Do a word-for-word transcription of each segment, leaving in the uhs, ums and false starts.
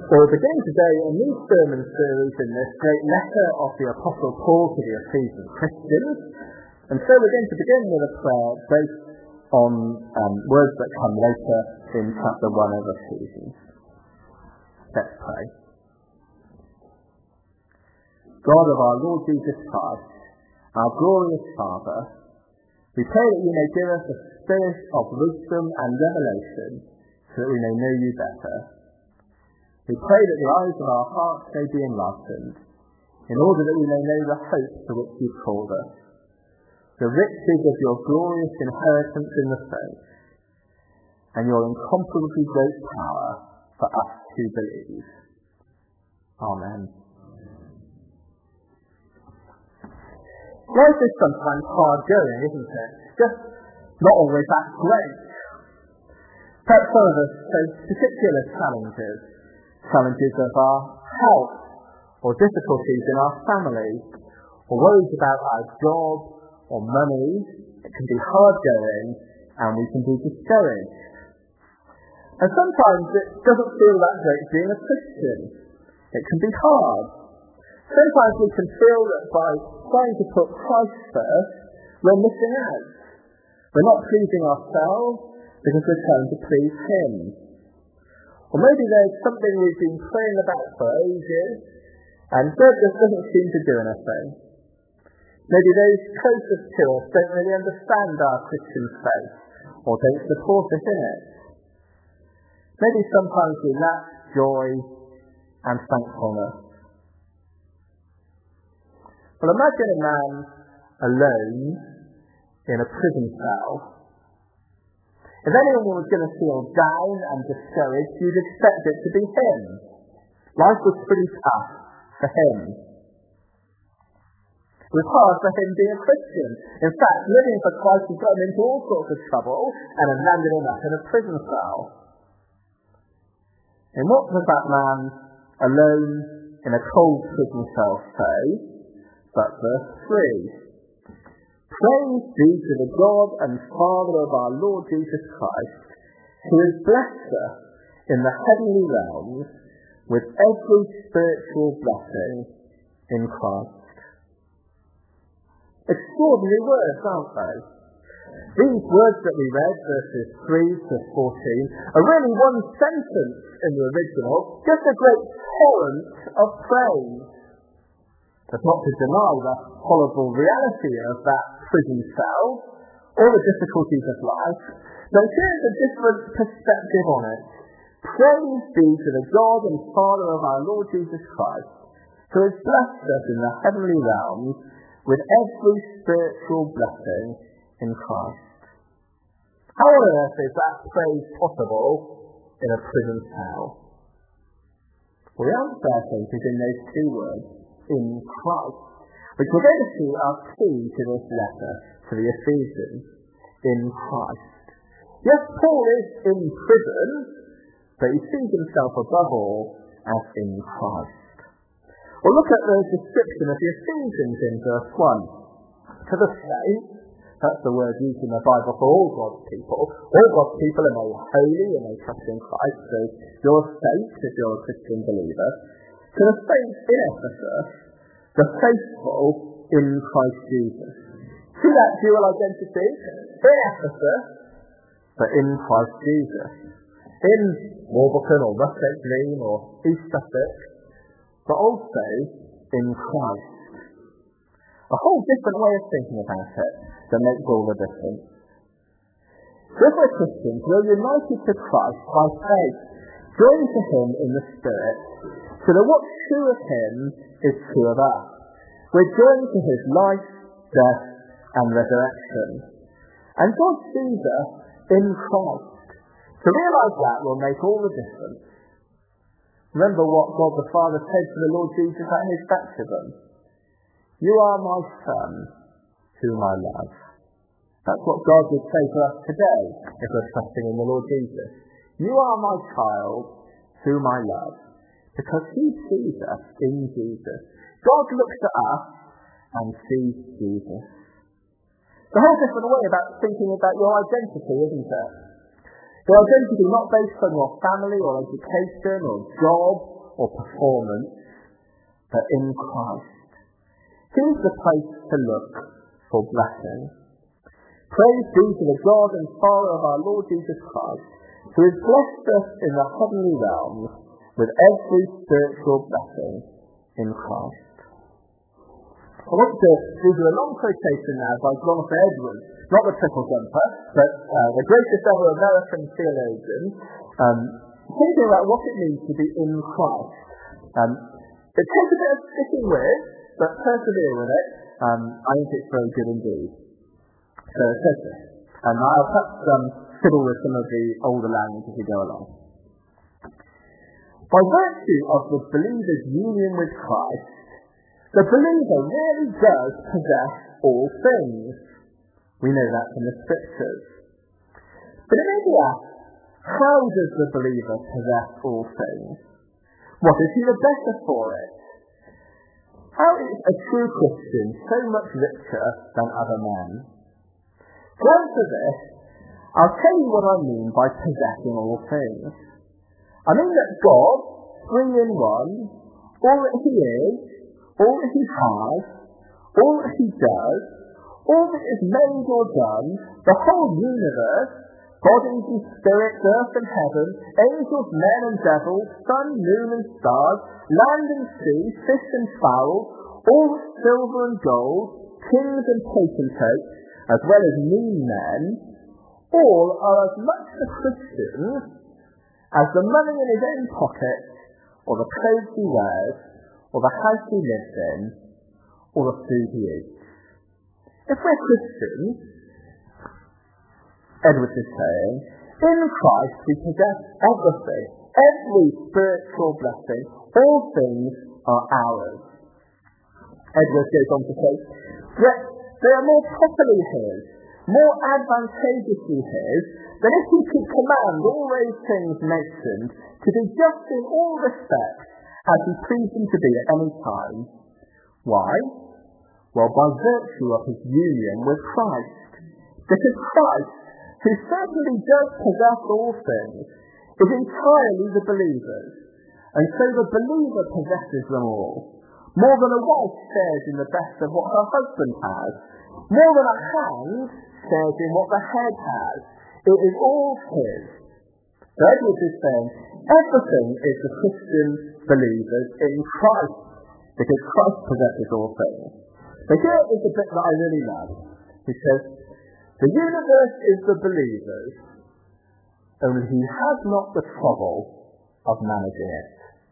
We'll begin today a new sermon series in this great letter of the Apostle Paul to the Ephesian Christians. And so we're going to begin with a prayer based on um, words that come later in chapter one of Ephesians. Let's pray. God of our Lord Jesus Christ, our glorious Father, we pray that you may give us a spirit of wisdom and revelation so that we may know you better. We pray that the eyes of our hearts may be enlightened, in order that we may know the hope to which you called us, the riches of your glorious inheritance in the saints, and your incomparably great power for us who believe. Amen. Life is sometimes hard going, isn't it? Just not always that great. Perhaps some of us face particular challenges. Challenges of our health, or difficulties in our family, or worries about our job or money. It can be hard going, and we can be discouraged. And sometimes it doesn't feel that great being a Christian. It can be hard. Sometimes we can feel that by trying to put Christ first, we're missing out. We're not pleasing ourselves because we're trying to please Him. Or maybe there's something we've been praying about for ages, and God just doesn't seem to do anything. Maybe those closest to us don't really understand our Christian faith, or don't support us in it. Maybe sometimes we lack joy and thankfulness. Well, imagine a man alone in a prison cell. If anyone was going to feel down and discouraged, you'd expect it to be him. Life was pretty tough for him. It was hard for him being a Christian. In fact, living for Christ had got him into all sorts of trouble and had landed him up in a prison cell. And what does that man alone in a cold prison cell say? But verse three. Praise be to the God and Father of our Lord Jesus Christ, who has blessed us in the heavenly realms with every spiritual blessing in Christ. Extraordinary words, aren't they? These words that we read, verses three to fourteen, are really one sentence in the original, just a great torrent of praise. That's not to deny the horrible reality of that prison cell, or the difficulties of life, but here's a different perspective on it. Praise be to the God and Father of our Lord Jesus Christ, who has blessed us in the heavenly realms with every spiritual blessing in Christ. How on earth is that praise possible in a prison cell? Well, the answer, I think, is in those two words, in Christ, which we're going to see are key to this letter to the Ephesians, in Christ. Yes, Paul is in prison, but he sees himself above all as in Christ. Well, look at the description of the Ephesians in verse one. To the saints, that's the word used in the Bible for all God's people. All God's people are made holy and they trust in Christ, so you're a saint if you're a Christian believer. To the saints in Ephesus, the faithful in Christ Jesus. See that dual identity? In Ephesus, but in Christ Jesus. In Warburton or Russet Green or East Sussex, but also in Christ. A whole different way of thinking about it that makes all the difference. So if we're Christians, we're united to Christ by faith, joined to Him in the Spirit, so that what's true of Him is true of us. We're joined to His life, death, and resurrection. And God sees us in Christ. To realise that will make all the difference. Remember what God the Father said to the Lord Jesus at His baptism. You are my Son, whom I love. That's what God would say to us today if we're trusting in the Lord Jesus. You are my child, whom I love. Because He sees us in Jesus. God looks at us and sees Jesus. It's a whole different way about thinking about your identity, isn't it? Your identity not based on your family or education or job or performance, but in Christ. He's the place to look for blessing. Praise be to the God and Father of our Lord Jesus Christ, who has blessed us in the heavenly realms with every spiritual blessing in Christ. I want to read you a long quotation now by Jonathan Edwards, not the triple jumper, but uh, the greatest ever American theologian, um, thinking about what it means to be in Christ. Um, it takes a bit of sticking with, but persevere with it. Um, I think it's very good indeed. So it says this, and I'll perhaps um, fiddle with some of the older language as we go along. By virtue of the believer's union with Christ, the believer really does possess all things. We know that from the Scriptures. But it may be asked, how does the believer possess all things? What is he the better for it? How is a true Christian so much richer than other men? To answer this, I'll tell you what I mean by possessing all things. I mean that God, three in one, all that he is, all that he has, all that he does, all that is made or done, the whole universe, bodies and spirits, earth and heaven, angels, men and devils, sun, moon and stars, land and sea, fish and fowl, all silver and gold, kings and potentates, as well as mean men, all are as much the Christians as the money in his own pocket, or the clothes he wears, or the house he lives in, or the food he eats. If we're Christians, Edwards is saying, in Christ we possess everything, every spiritual blessing, all things are ours. Edwards goes on to say, yet they are more properly his, more advantageously his, than if he could command all those things mentioned to be just in all respects as he pleased them to be at any time. Why? Well, by virtue of his union with Christ. Because Christ, who certainly does possess all things, is entirely the believer's, and so the believer possesses them all. More than a wife shares in the best of what her husband has, more than a hand shares in what the head has. It is all his. So Edwards is saying, everything is the Christian believer's in Christ, because Christ possesses all things. So here is the bit that I really love. He says, the universe is the believer's, only he has not the trouble of managing it.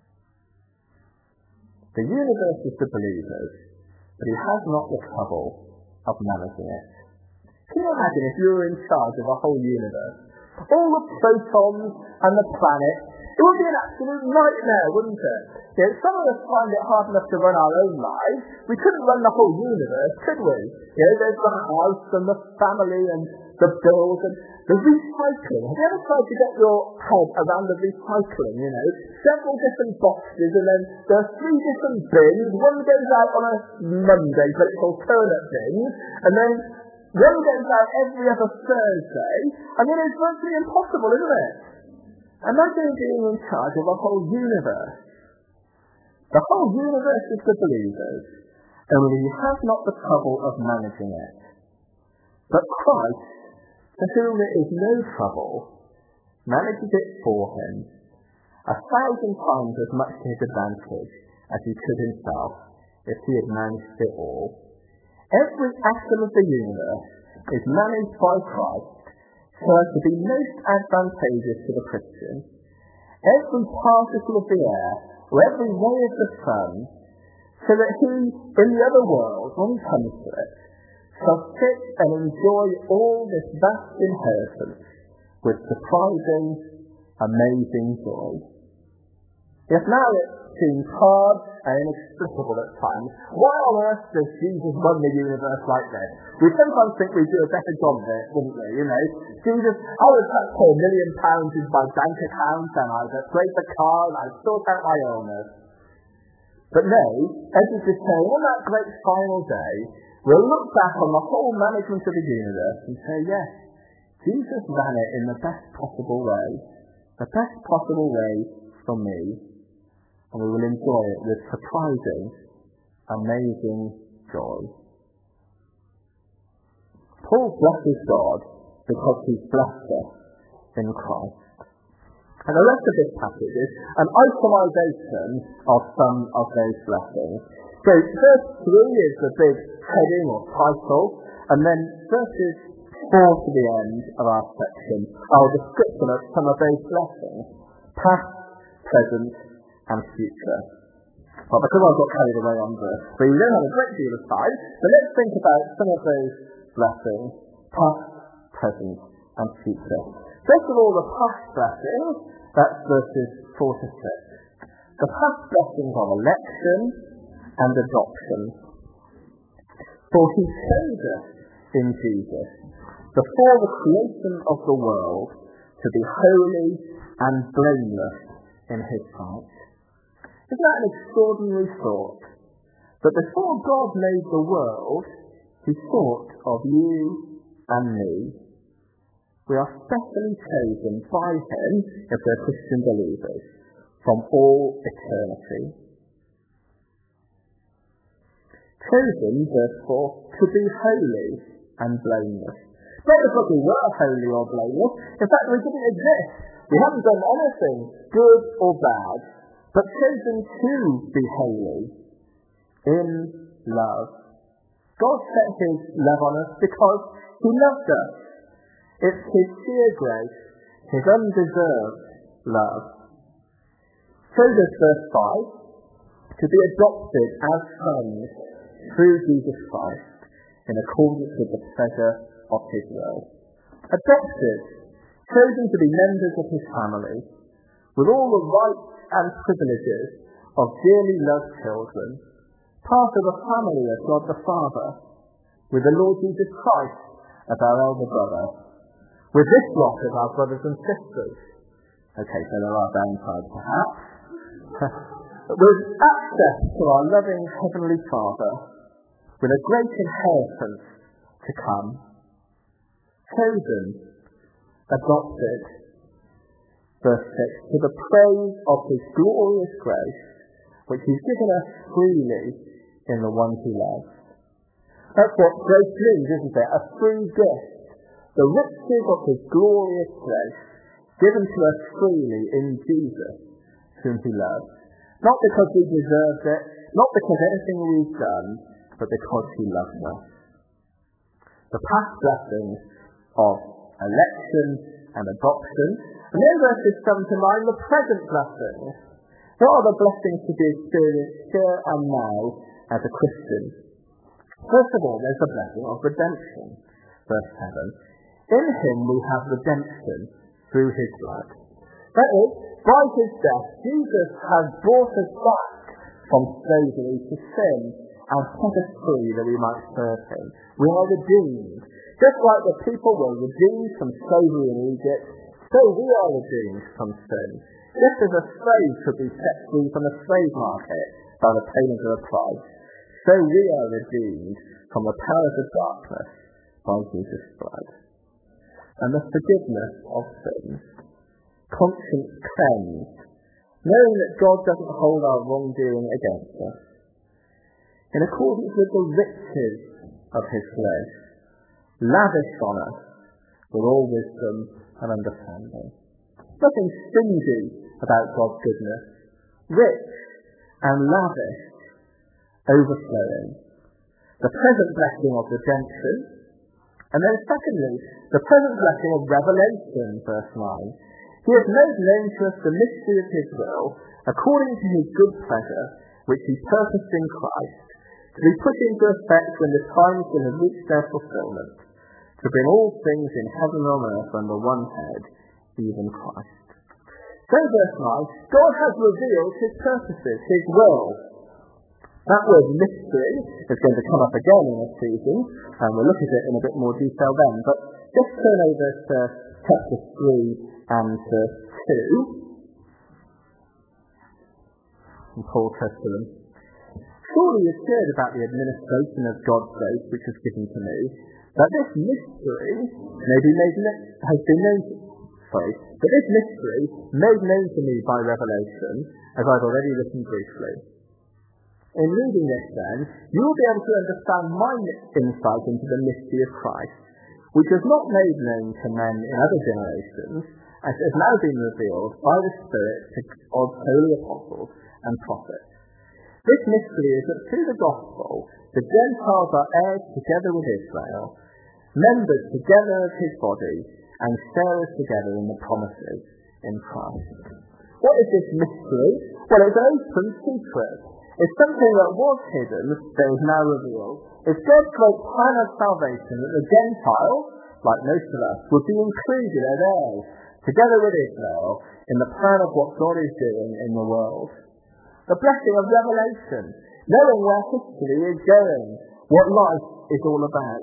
The universe is the believer's, but he has not the trouble of managing it. Can you imagine if you were in charge of the whole universe? All the protons and the planets, it would be an absolute nightmare, wouldn't it? You know, some of us find it hard enough to run our own lives. We couldn't run the whole universe, could we? You know, there's the house and the family and the bills and the recycling. Have you ever tried to get your head around the recycling, you know? Several different boxes, and then there are three different bins. One goes out on a Monday, but it's alternate bins, and then one goes out every other Thursday. I mean, it's virtually impossible, isn't it? Imagine being in charge of the whole universe. The whole universe is the believer's, only he has not the trouble of managing it. But Christ, to whom there is no trouble, manages it for him, a thousand times as much to his advantage as he could himself, if he had managed it all. Every atom of the universe is managed by Christ so as to be most advantageous to the Christian. Every particle of the air, or every ray of the sun, so that he, in the other world, when he comes to it, shall sit and enjoy all this vast inheritance with surprising, amazing joy. Yes, now it seems hard and inexplicable at times. Why on earth does Jesus run the universe like this? We sometimes think we do a better job of it, wouldn't we? You know, Jesus, I would perhaps put a million pounds into my bank account and I'd upgrade the car and I'd sort out my illness. But no, Edwards is saying, on that great final day, we'll look back on the whole management of the universe and say, yes, Jesus ran it in the best possible way, the best possible way for me, and we will enjoy it with surprising, amazing joy. Paul blesses God because he's blessed us in Christ. And the rest of this passage is an itemization of some of those blessings. So verse three is the big heading or title, and then verses four to the end of our section are a description of some of those blessings, past, present, and future. Well, because I've got carried away on verse three, we don't have a great deal of time, so let's think about some of those blessings, past, present, and future. First of all, the past blessings, that's verses four to six. The past blessings of election and adoption. For he chose us in Jesus, before the creation of the world, to be holy and blameless in his sight. Isn't that an extraordinary thought? That before God made the world, he thought of you and me. We are specially chosen by him, if we're Christian believers, from all eternity. Chosen, therefore, to be holy and blameless. Not because we were holy or blameless. In fact, we didn't exist. We haven't done anything, good or bad, but chosen to be holy in love. God set his love on us because he loved us. It's his sheer grace, his undeserved love. Shows us verse five, to be adopted as sons through Jesus Christ in accordance with the pleasure of his will. Adopted, chosen to be members of his family, with all the rights and privileges of dearly loved children, part of the family of God the Father, with the Lord Jesus Christ as our elder brother, with this lot of our brothers and sisters. Okay, so there are downsides perhaps. With access to our loving Heavenly Father, with a great inheritance to come. Chosen, adopted, verse six, to the praise of his glorious grace, which he's given us freely in the one he loves. That's what grace means, isn't it? A free gift. The riches of his glorious grace given to us freely in Jesus, whom he loves. Not because we deserved it, not because anything we've done, but because he loves us. The past blessings of election and adoption, and then verses seven to nine, the present blessings. What are the blessings to be experienced here and now as a Christian? First of all, there's the blessing of redemption. Verse seven. In him we have redemption through his blood. That is, by his death, Jesus has brought us back from slavery to sin and set us free that we might serve him. We are redeemed. Just like the people were redeemed from slavery in Egypt, so we are redeemed from sin. Just as a slave could be set free from the slave market by the payment of a price, so we are redeemed from the powers of darkness by Jesus' blood. And the forgiveness of sins, conscience cleansed, knowing that God doesn't hold our wrongdoing against us, in accordance with the riches of his grace, lavished on us with all wisdom and understanding. Nothing stingy about God's goodness, rich and lavish, overflowing. The present blessing of redemption, and then secondly, the present blessing of revelation, verse nine. He has made known to us the mystery of his will, according to his good pleasure, which he purposed in Christ, to be put into effect when the times will have reached their fulfillment, to bring all things in heaven and on earth under one head, even Christ. So verse nine, God has revealed his purposes, his will. That word mystery is going to come up again in this season, and we'll look at it in a bit more detail then, but just turn over to chapter three and verse two. And Paul says to them, surely you've heard about the administration of God's grace which was given to me. that this mystery may be made kn- has been known to, sorry, that this mystery made known to me by revelation, as I've already written briefly. In reading this then, you will be able to understand my insight into the mystery of Christ, which was not made known to men in other generations, as it has now been revealed by the Spirit of holy apostles and prophets. This mystery is that through the gospel, the Gentiles are heirs together with Israel, members together of his body, and sharers together in the promises in Christ. What is this mystery? Well, it's an open secret. It's something that was hidden that is now revealed. It's God's great plan of salvation that the Gentiles, like most of us, would be included as heirs, together with Israel, in the plan of what God is doing in the world. The blessing of revelation, knowing where history is going, what life is all about.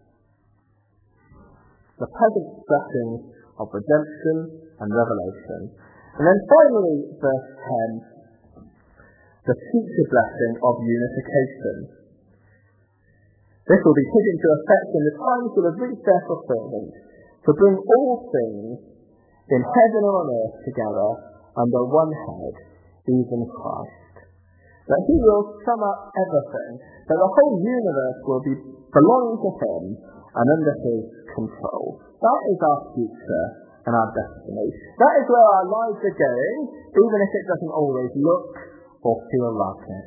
The present blessing of redemption and revelation. And then finally, verse ten, the future blessing of unification. This will be put into effect in the times that have reached their fulfillment, to bring all things in heaven and on earth together under one head, even Christ. That he will sum up everything, that the whole universe will be belonging to him and under his control. That is our future and our destiny. That is where our lives are going, even if it doesn't always look or feel like it.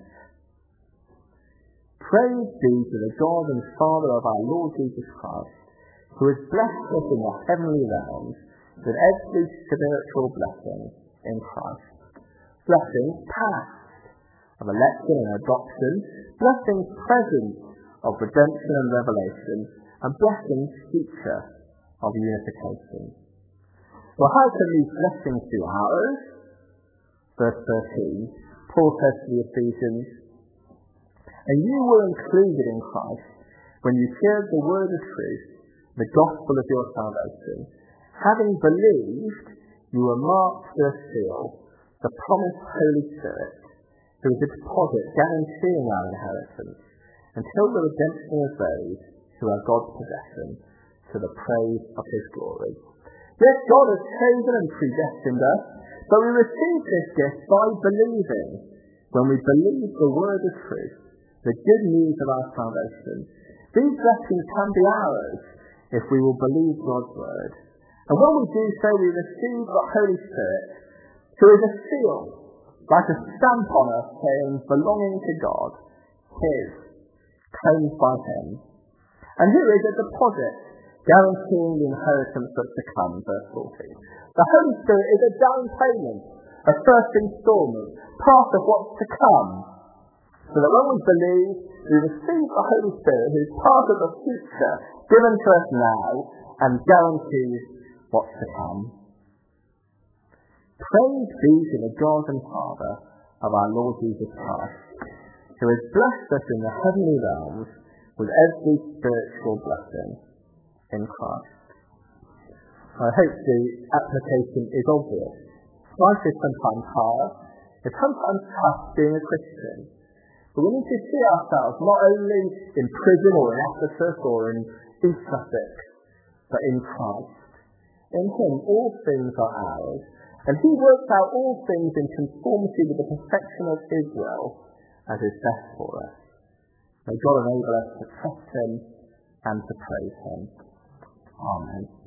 Praise be to the God and Father of our Lord Jesus Christ, who has blessed us in the heavenly realms with every spiritual blessing in Christ. Blessings past of election and adoption, blessings present of redemption and revelation, and blessings future of unification. Well, how can these blessings be ours? Verse thirteen, Paul says to the Ephesians, and you were included in Christ when you heard the word of truth, the gospel of your salvation. Having believed, you were marked with a seal, the promised Holy Spirit, who is a deposit guaranteeing our inheritance until the redemption of those who are God's possession, to the praise of his glory. Yes, God has chosen and predestined us, but we receive this gift by believing. When we believe the word of truth, the good news of our salvation, these blessings can be ours if we will believe God's word. And when we do so, we receive the Holy Spirit, who is a seal, like a stamp on us saying, belonging to God, his, claimed by him. And who is a deposit, guaranteeing the inheritance that's to come, verse fourteen. The Holy Spirit is a down payment, a first instalment, part of what's to come. So that when we believe, we receive the Holy Spirit, who is part of the future, given to us now, and guarantees what's to come. Praise be to the God and Father of our Lord Jesus Christ, who has blessed us in the heavenly realms with every spiritual blessing in Christ. I hope the application is obvious. Life is sometimes hard. It's sometimes tough being a Christian. But we need to see ourselves not only in prison or in Ephesus or in East Sussex, but in Christ. In him all things are ours, and he works out all things in conformity with the perfection of his will, as is best for us. May God enable us to trust him and to praise him. Amen.